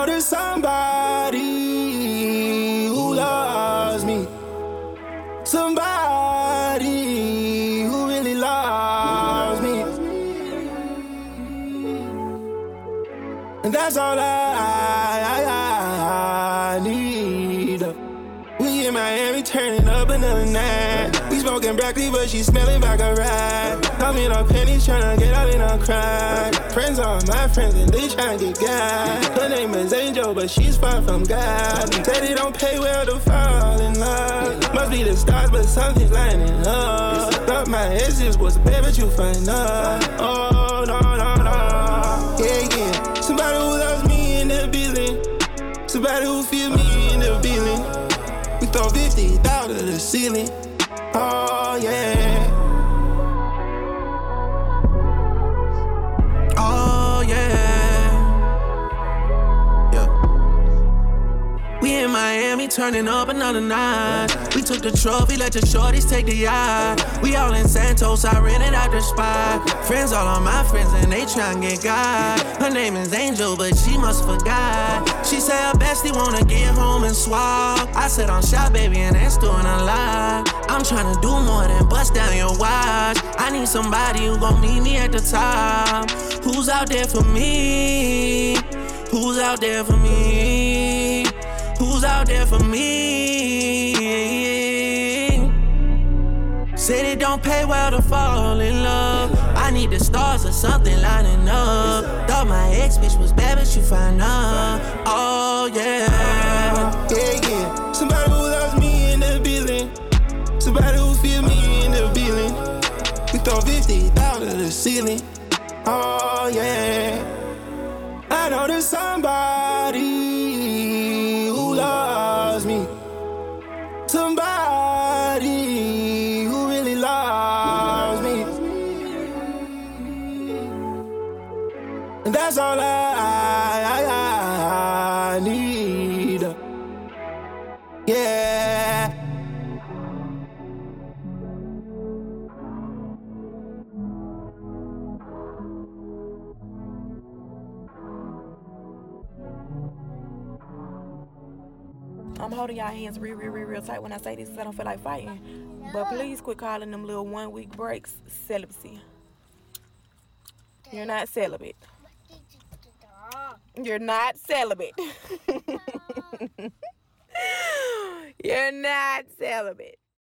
know there's somebody who loves me. Somebody who really loves me. And that's all I need. We in Miami turning up another night. We smoking broccoli, but she smelling like a rat. I'm in her pennies tryna get out in her cry. Friends are my friends and they tryna get God. Her name is Angel, but she's far from God. Said it don't pay well to fall in love. Must be the stars, but something's lining up. Thought my exes was bad, but you find out. Oh, no. Yeah. Somebody who loves me in the building. Somebody who feels me in the building. We throw 50,000 to the ceiling. Oh, yeah. Oh, yeah. We in Miami turning up another night. We took the trophy, let the shorties take the yacht. We all in Santos, I rented out the spot. Friends, all of my friends, and they tryna get God. Her name is Angel, but she must forgot. She said her bestie wanna get home and swap. I said I'm shy, baby, and that's doing a lot. I'm tryna do more than bust down your watch. I need somebody who gon' meet me at the top. Who's out there for me? Who's out there for me? Who's out there for me? Said it don't pay well to fall in love. I need the stars or something lining up. Thought my ex bitch was bad, but you find her. Oh yeah. Yeah. Somebody who loves me in the building. Somebody who feel me in the building. We throw 50,000 to the ceiling. Oh yeah. I know there's somebody who loves me. Somebody who really loves me. And that's all I need. Yeah. I'm holding y'all hands real tight when I say this because I don't feel like fighting. But please quit calling them little 1 week breaks celibacy. You're not celibate. You're not celibate. You're not celibate.